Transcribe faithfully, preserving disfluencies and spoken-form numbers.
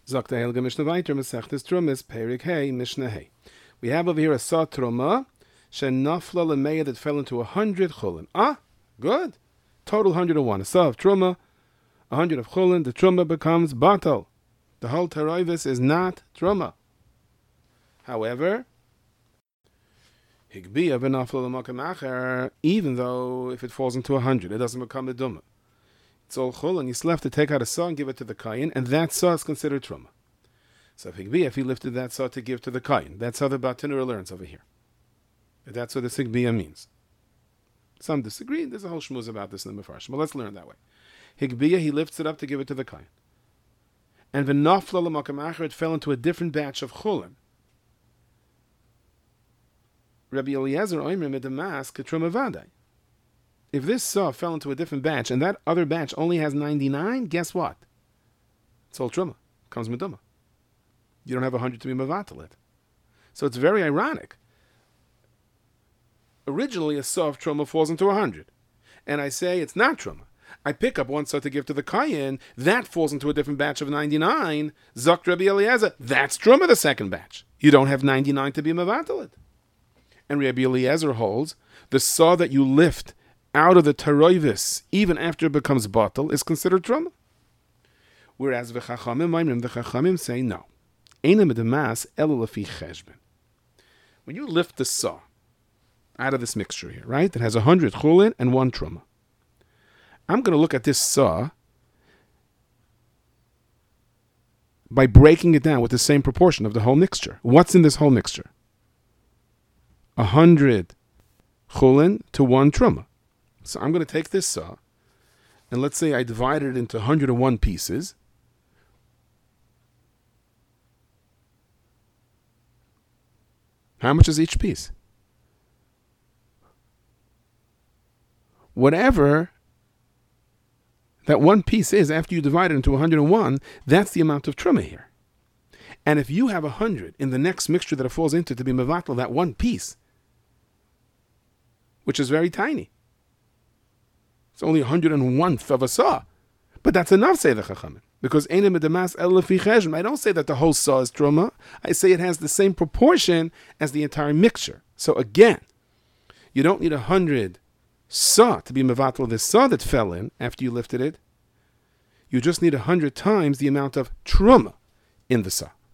Zok the Helga Mishnah Vayter Masechtes Trumas Perik Hey Mishnah Hey. We have over here a Sa Truma Shenafla Lemeya that fell into a hundred chulin. Ah, good. Total hundred and one. A Sa of Truma, a hundred of chulin. The Truma becomes batal. The whole teroivis is not Truma. However, Higbiya v'nafla l'makam acher, even though if it falls into a hundred, it doesn't become a Duma. It's all chulin. He's left to take out a saw and give it to the kayin, and that saw is considered truma. So if Higbiya, if he lifted that saw to give to the kayin, that's how the Batinura learns over here. That's what the Higbiya means. Some disagree. There's a whole shmuz about this in the Mefarshim, but let's learn that way. Higbiya, he lifts it up to give it to the kayin, and v'nafla l'makam acher, it fell into a different batch of chulin. Rabbi Eliezer oimer medamas k'truma vaday. If this saw fell into a different batch, and that other batch only has ninety-nine, guess what? It's all truma. It comes meduma. You don't have one hundred to be mevatel it. So it's very ironic. Originally, a saw of truma falls into one hundred. And I say it's not truma. I pick up one saw to give to the kayin. That falls into a different batch of ninety-nine. Zok Rabbi Eliezer. That's truma, the second batch. You don't have ninety-nine to be mevatel it. And Rabbi Eliezer holds the saw that you lift out of the teroivis, even after it becomes batal, is considered truma. Whereas the chachamim, the chachamim say no. Eina medamas ela lefi cheshbon. When you lift the saw out of this mixture here, right, that has a hundred chulin and one truma, I'm going to look at this saw by breaking it down with the same proportion of the whole mixture. What's in this whole mixture? A hundred chulin to one truma. So I'm going to take this saw, and let's say I divided it into one hundred one pieces. How much is each piece? Whatever that one piece is after you divide it into one hundred one, that's the amount of truma here. And if you have one hundred in the next mixture that it falls into to be mevatel, that one piece, which is very tiny, it's only a hundred and one of a saw. But that's enough, say the Chachamim. Because I don't say that the whole saw is truma. I say it has the same proportion as the entire mixture. So again, you don't need a hundred saw to be mevatel this saw that fell in after you lifted it. You just need a hundred times the amount of truma in the saw.